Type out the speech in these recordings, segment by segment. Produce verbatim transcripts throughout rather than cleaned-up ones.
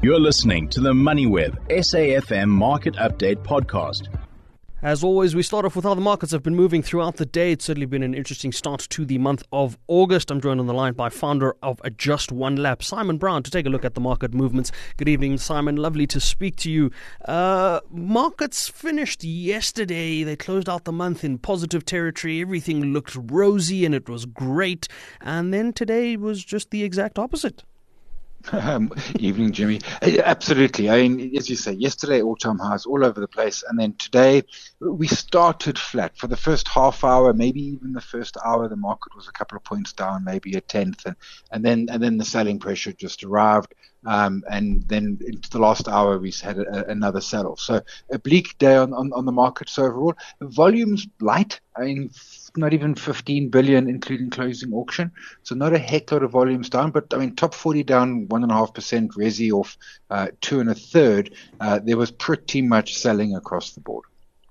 You're listening to the MoneyWeb S A F M Market Update Podcast. As always, we start off with how the markets have been moving throughout the day. It's certainly been an interesting start to the month of August. I'm joined on the line by founder of Just One Lap, Simon Brown, to take a look at the market movements. Good evening, Simon. Lovely to speak to you. Uh, markets finished yesterday. They closed out the month in positive territory. Everything looked rosy and it was great. And then today was just the exact opposite. Um, evening, Jimmy. Uh, Absolutely. I mean, as you say, yesterday all-time highs all over the place, and then today we started flat for the first half hour, maybe even the first hour. The market was a couple of points down, maybe a tenth, and and then and then the selling pressure just arrived. Um, and then into the last hour, we had a, another sell-off. So a bleak day on, on, on the markets overall. Volumes light. I mean, not even fifteen billion, including closing auction. So not a heck lot of volumes down. But I mean, top forty down one and a half percent, Resi off uh, two and a third. Uh, there was pretty much selling across the board.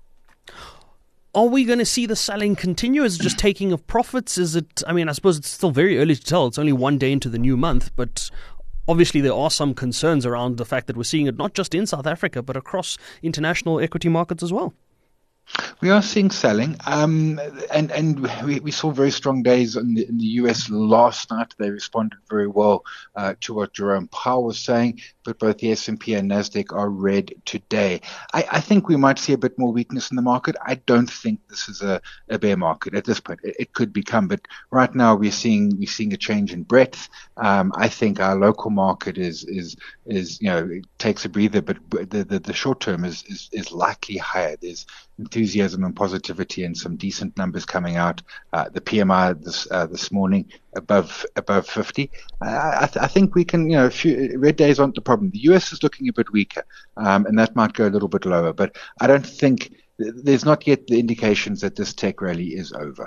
Are we going to see the selling continue? Is it just taking of profits? Is it? I mean, I suppose it's still very early to tell. It's only one day into the new month, but obviously, there are some concerns around the fact that we're seeing it not just in South Africa, but across international equity markets as well. We are seeing selling, um, and and we, we saw very strong days in the, in the U S last night. They responded very well uh, to what Jerome Powell was saying, but both the S and P and NASDAQ are red today. I, I think we might see a bit more weakness in the market. I don't think this is a, a bear market at this point. It, it could become, but right now we're seeing we're seeing a change in breadth. Um, I think our local market is is is you know it takes a breather, but the the, the short term is, is is likely higher. There's enthusiasm and positivity and some decent numbers coming out. Uh, the P M I this uh, this morning above above fifty. Uh, I, th- I think we can, you know, a few, red days aren't the problem. The U S is looking a bit weaker, um, and that might go a little bit lower. But I don't think there's not yet the indications that this tech rally is over.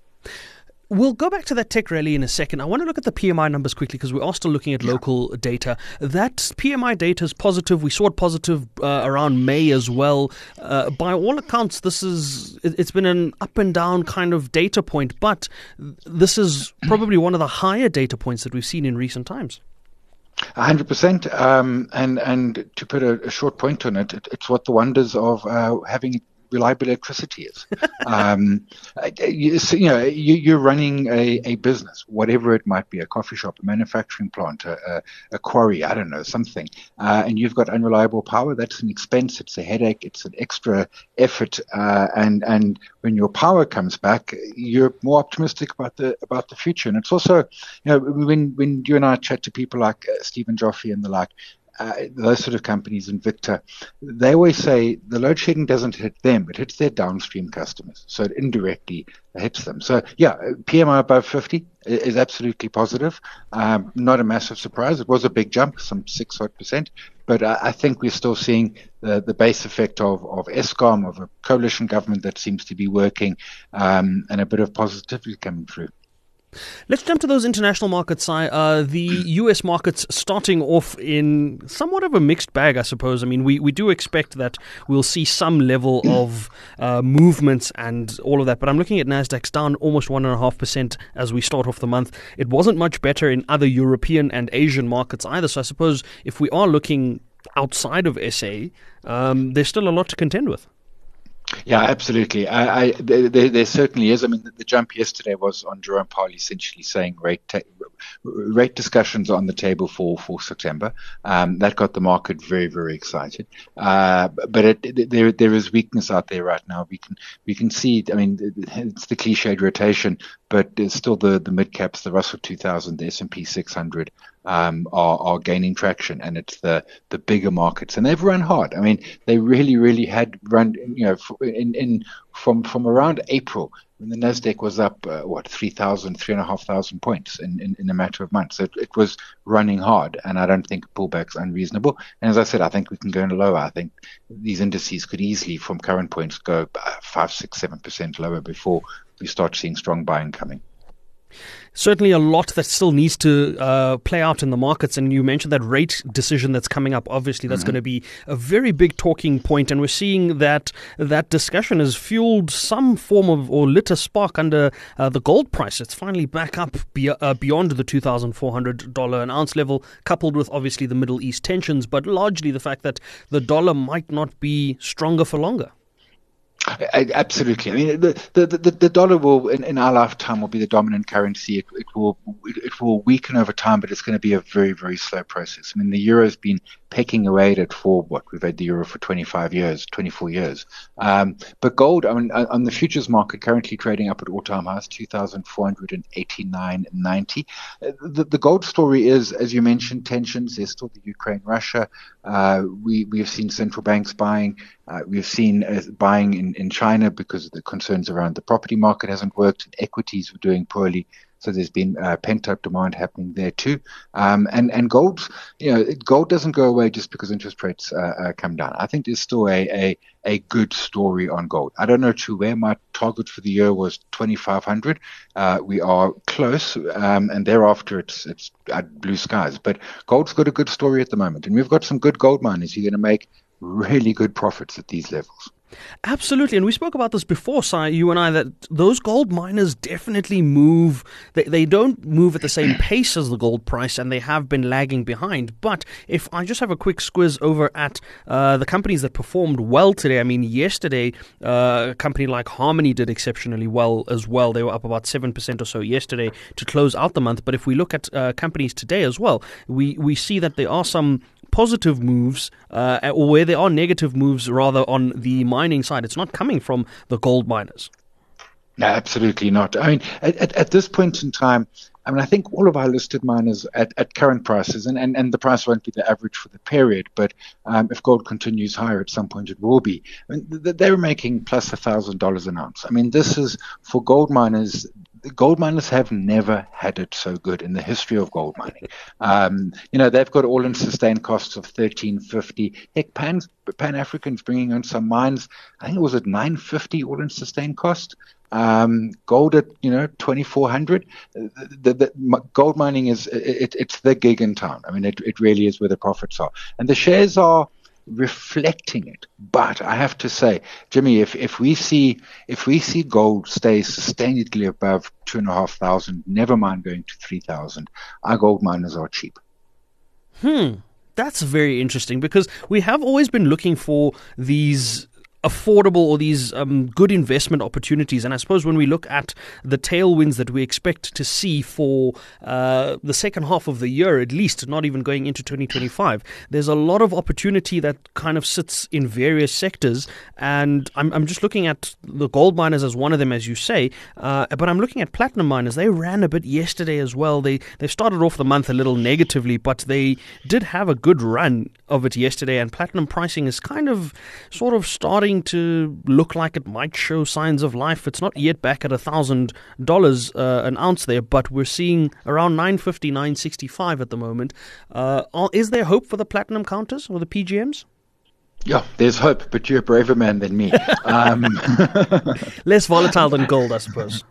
We'll go back to that tech rally in a second. I want to look at the P M I numbers quickly because we are still looking at yeah. local data. That P M I data is positive. We saw it positive uh, around May as well. Uh, by all accounts, this is it's been an up and down kind of data point, but this is probably one of the higher data points that we've seen in recent times. A hundred percent. Um, and and to put a, a short point on it, it, it's what the wonders of uh, having reliable electricity is. um, you, so, you know, you, you're running a, a business, whatever it might be, a coffee shop, a manufacturing plant, a, a, a quarry, I don't know, something, uh, and you've got unreliable power. That's an expense. It's a headache. It's an extra effort. Uh, and and when your power comes back, you're more optimistic about the about the future. And it's also, you know, when when you and I chat to people like uh, Stephen Joffe and the like. Uh, those sort of companies, Invicta, they always say the load shedding doesn't hit them, it hits their downstream customers. So it indirectly hits them. So, yeah, P M I above fifty is absolutely positive. Um, not a massive surprise. It was a big jump, some six odd percent. But I, I think we're still seeing the, the base effect of, of Eskom, of a coalition government that seems to be working, um, and a bit of positivity coming through. Let's jump to those international markets. Uh, the U S markets starting off in somewhat of a mixed bag, I suppose. I mean, we, we do expect that we'll see some level of uh, movements and all of that. But I'm looking at NASDAQ's down almost one point five percent as we start off the month. It wasn't much better in other European and Asian markets either. So I suppose if we are looking outside of S A, um, there's still a lot to contend with. Yeah, absolutely. I, I, there, there certainly is. I mean, the, the jump yesterday was on Jerome Powell essentially saying rate ta- rate discussions on the table for, for September. Um, that got the market very, very excited. Uh, but it, there there is weakness out there right now. We can we can see. I mean, it's the cliched rotation, but it's still the the mid caps, the Russell two thousand, the S and P six hundred. Um, are, are gaining traction, and it's the, the bigger markets, and they've run hard. I mean, they really, really had run. You know, in, in from from around April when the Nasdaq was up, uh, what three thousand, three and a half thousand points in, in, in a matter of months. So it, it was running hard, and I don't think pullback's unreasonable. And as I said, I think we can go lower. I think these indices could easily, from current points, go five, six, seven percent lower before we start seeing strong buying coming. Certainly a lot that still needs to uh, play out in the markets. And you mentioned that rate decision that's coming up. Obviously, that's mm-hmm. going to be a very big talking point. And we're seeing that that discussion has fueled some form of or lit a spark under uh, the gold price. It's finally back up be- uh, beyond the two thousand four hundred dollars an ounce level, coupled with obviously the Middle East tensions, but largely the fact that the dollar might not be stronger for longer. I, absolutely. I mean, the the, the, the dollar will, in, in our lifetime, will be the dominant currency. It, it will it will weaken over time, but it's going to be a very, very slow process. I mean, the euro's been pecking away at it for what we've had the euro for twenty-five years, twenty-four years. Um, but gold, I mean, on the futures market, currently trading up at all-time highs, two thousand four hundred eighty-nine ninety. The, the gold story is, as you mentioned, tensions. There's still the Ukraine-Russia. Uh, we we have seen central banks buying. Uh, we've seen uh, buying in, in China because of the concerns around the property market hasn't worked, and equities were doing poorly. So there's been uh, pent-up demand happening there too. Um, and, and gold, you know, gold doesn't go away just because interest rates uh, uh, come down. I think there's still a, a, a good story on gold. I don't know to where my target for the year was twenty-five hundred. Uh, we are close, um, and thereafter it's it's blue skies. But gold's got a good story at the moment, and we've got some good gold miners. You're going to make really good profits at these levels. Absolutely. And we spoke about this before, Si, you and I, that those gold miners definitely move. They, they don't move at the same pace as the gold price, and they have been lagging behind. But if I just have a quick squiz over at uh, the companies that performed well today, I mean, yesterday, uh, a company like Harmony did exceptionally well as well. They were up about seven percent or so yesterday to close out the month. But if we look at uh, companies today as well, we, we see that there are some positive moves, uh, or where there are negative moves rather on the mining side. It's not coming from the gold miners. No, absolutely not. I mean, at, at, at this point in time, I mean, I think all of our listed miners at, at current prices, and, and, and the price won't be the average for the period, but um, if gold continues higher at some point, it will be. I mean, they're making plus one thousand dollars an ounce. I mean, this is, for gold miners, gold miners have never had it so good in the history of gold mining. Um, you know, they've got all-in sustained costs of thirteen fifty. Heck, Pan, Pan African's bringing on some mines. I think it was at nine fifty all-in sustained cost. Um, gold at, you know, twenty-four hundred. The, the, the gold mining is, it, it's the gig in town. I mean, it, it really is where the profits are. And the shares are reflecting it. But I have to say, Jimmy, if, if we see if we see gold stay sustainably above two and a half thousand, never mind going to three thousand, our gold miners are cheap. Hmm, that's very interesting, because we have always been looking for these affordable or these um, good investment opportunities. And I suppose when we look at the tailwinds that we expect to see for uh, the second half of the year, at least, not even going into twenty twenty-five, there's a lot of opportunity that kind of sits in various sectors. And I'm, I'm just looking at the gold miners as one of them, as you say, uh, but I'm looking at platinum miners. They ran a bit yesterday as well. They, they started off the month a little negatively, but they did have a good run of it yesterday, and platinum pricing is kind of sort of starting to look like it might show signs of life. It's not yet back at a thousand dollars an ounce there, but we're seeing around nine fifty, nine sixty-five at the moment. Uh, is there hope for the platinum counters or the P G Ms? Yeah, there's hope, but you're a braver man than me. Um, Less volatile than gold, I suppose.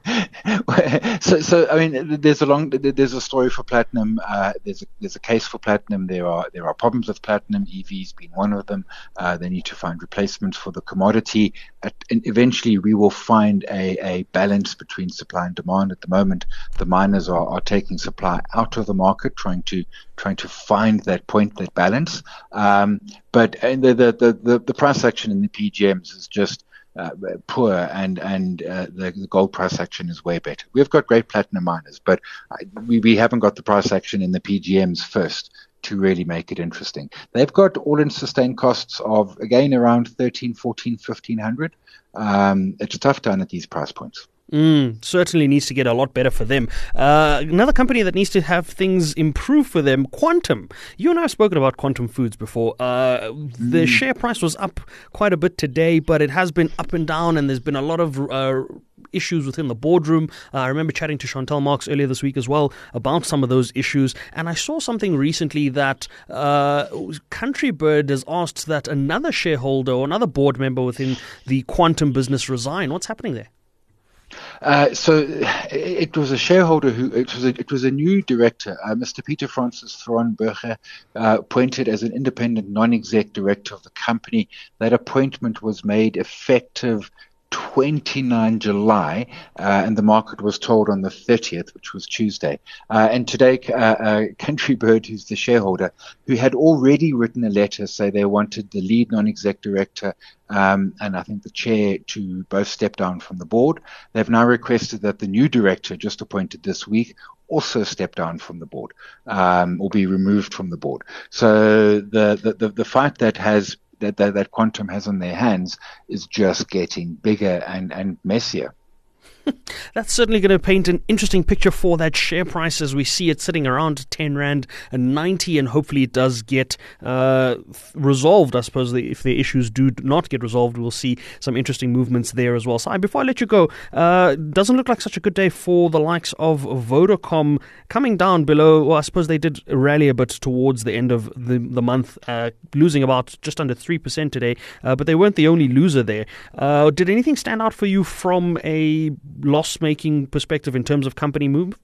so, so I mean, there's a long, there's a story for platinum. Uh, there's a, there's a case for platinum. There are there are problems with platinum. E Vs being one of them. Uh, they need to find replacements for the commodity. At, and eventually, we will find a, a balance between supply and demand. At the moment, the miners are, are taking supply out of the market, trying to trying to find that point, that balance. Um, but and the, the the the price action in the P G Ms is just Uh, poor, and and uh, the, the gold price action is way better. We've got great platinum miners, but we, we haven't got the price action in the P G Ms first to really make it interesting. They've got all-in sustained costs of, again, around thirteen, fourteen, fifteen hundred. Um, it's tough down at these price points. Mm, certainly needs to get a lot better for them. Uh, another company that needs to have things improve for them, Quantum. You and I have spoken about Quantum Foods before. Uh, the mm. share price was up quite a bit today, but it has been up and down, and there's been a lot of uh, issues within the boardroom. Uh, I remember chatting to Chantal Marx earlier this week as well about some of those issues, and I saw something recently that uh, Country Bird has asked that another shareholder or another board member within the Quantum business resign. What's happening there? Uh, so it was a shareholder who it was a, it was a new director, uh, Mister Peter Francis Thron-Burger, uh, appointed as an independent non-exec director of the company. That appointment was made effective twenty-ninth of July, uh, and the market was told on the thirtieth, which was Tuesday. Uh, and today, uh, uh, Country Bird, who's the shareholder, who had already written a letter say they wanted the lead non-exec director um, and I think the chair to both step down from the board. They've now requested that the new director, just appointed this week, also step down from the board um, or be removed from the board. So the the, the, the fight that has That, that that Quantum has on their hands is just getting bigger and, and messier. That's certainly going to paint an interesting picture for that share price as we see it sitting around ten rand and ninety, and hopefully it does get uh, resolved. I suppose the, if the issues do not get resolved, we'll see some interesting movements there as well. So before I let you go, uh, doesn't look like such a good day for the likes of Vodacom, coming down below. Well, I suppose they did rally a bit towards the end of the, the month, uh, losing about just under three percent today, uh, but they weren't the only loser there. Uh, did anything stand out for you from a loss-making perspective in terms of company move?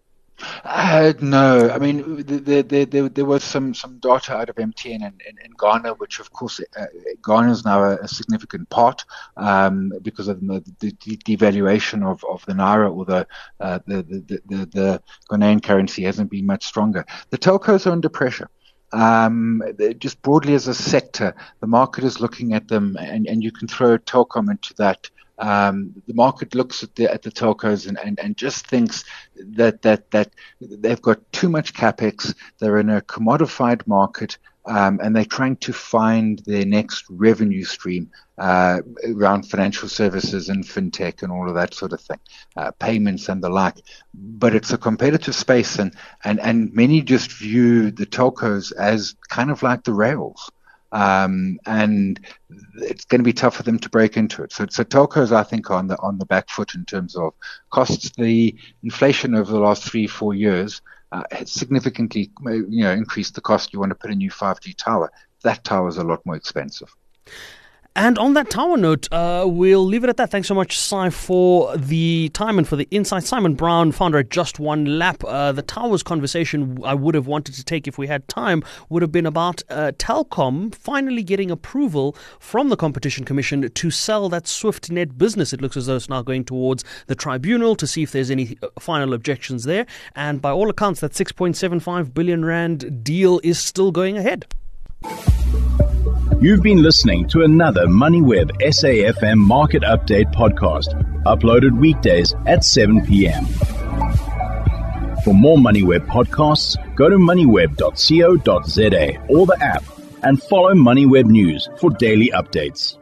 Uh, no, I mean there, there, there, there was some, some data out of M T N and, and, and Ghana, which of course uh, Ghana is now a, a significant part um, because of the, the, the devaluation of, of the naira, or the, uh, the, the, the, the Ghanaian currency hasn't been much stronger. The telcos are under pressure. Um, just broadly as a sector, the market is looking at them, and, and you can throw Telkom into that. Um, the market looks at the at the telcos and, and, and just thinks that, that that they've got too much capex. They're in a commodified market, um, and they're trying to find their next revenue stream uh, around financial services and fintech and all of that sort of thing, uh, payments and the like. But it's a competitive space, and, and, and many just view the telcos as kind of like the rails. Um, and it's going to be tough for them to break into it. So, so telcos, I think, are on the on the back foot in terms of costs. The inflation over the last three, four years uh, has significantly, you know, increased the cost. You want to put a new five G tower. That tower is a lot more expensive. And on that tower note, uh, we'll leave it at that. Thanks so much, Si, for the time and for the insight. Simon Brown, founder at Just One Lap. Uh, the towers conversation I would have wanted to take if we had time would have been about uh, Telkom finally getting approval from the Competition Commission to sell that SwiftNet business. It looks as though it's now going towards the tribunal to see if there's any final objections there. And by all accounts, that six point seven five billion rand deal is still going ahead. You've been listening to another MoneyWeb S A F M Market Update podcast, uploaded weekdays at seven p.m. For more MoneyWeb podcasts, go to moneyweb dot co dot za or the app, and follow MoneyWeb News for daily updates.